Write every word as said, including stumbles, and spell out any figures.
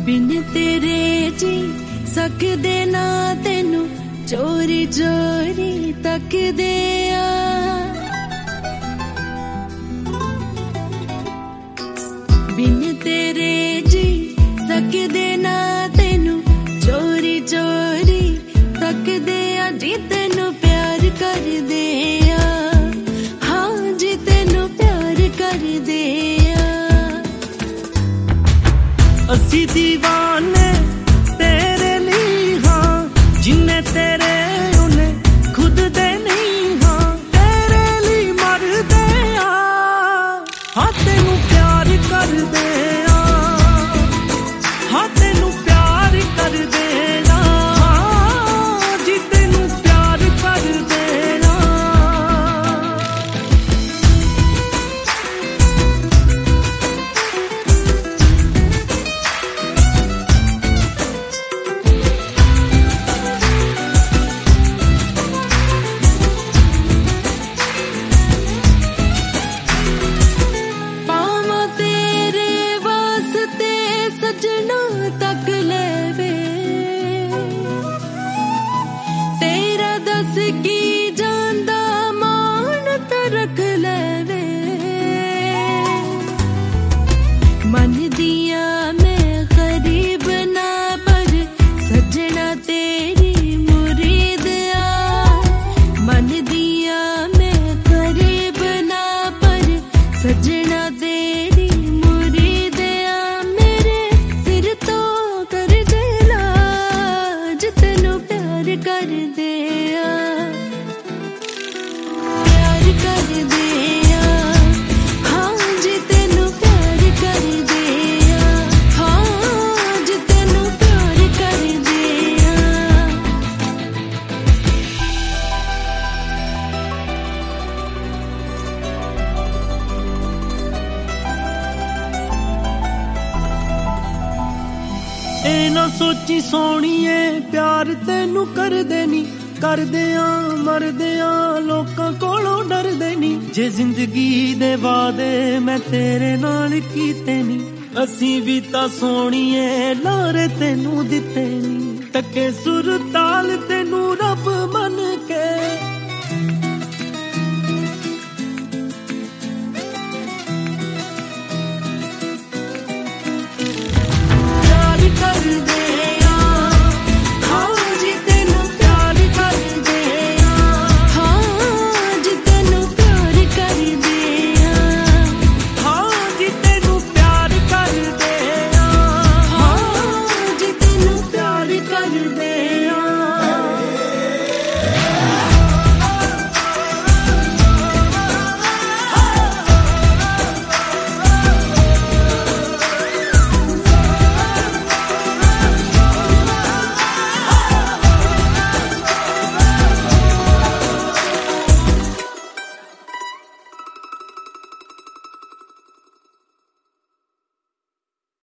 बिन तेरे जी सकदे ना तेनू चोरी चोरी तकदे आ बिन तेरे जी सकदे ना तेनू चोरी चोरी तकदे आ जी तेनू प्यार कर दे आ हाँ जी तेनू प्यार कर दे आ असी दीवाने तेरे लिए हाँ जिन्ने तेरे उन्हें खुद दे नहीं हाँ तेरे लिए मर दे आ हाँ तेनू प्यार कर दे आ हाँ तेनू प्यार कर दे आ हाँ जी तेनू प्यार कर दे आ पावा तेरे वास्ते सजना तक लेवे तेरा दस की जांदा मान तो रख लेवे मन दिया मैं गरीब ना पर सजना तेरी मुरीद आ मन दिया मैं गरीब ना पर सजना तेरी मुरीद आ मेरे सिर तो कर दे लाज तेनू प्यार कर दे आ प्यार कर दे आ हाँ जी तेनू प्यार कर दे आ हाँ जी तेनू प्यार कर दे आ ए ना सोची सोणीए प्यार तेनू कर देनी कर दिया मर दिया लोकां कोलों डर देनी जे जिंदगी दे वादे मैं तेरे नाल कीते नी असी भी तां सोणीए लारे तेनू दिते नी तके सुर ताल तेनू रब मन के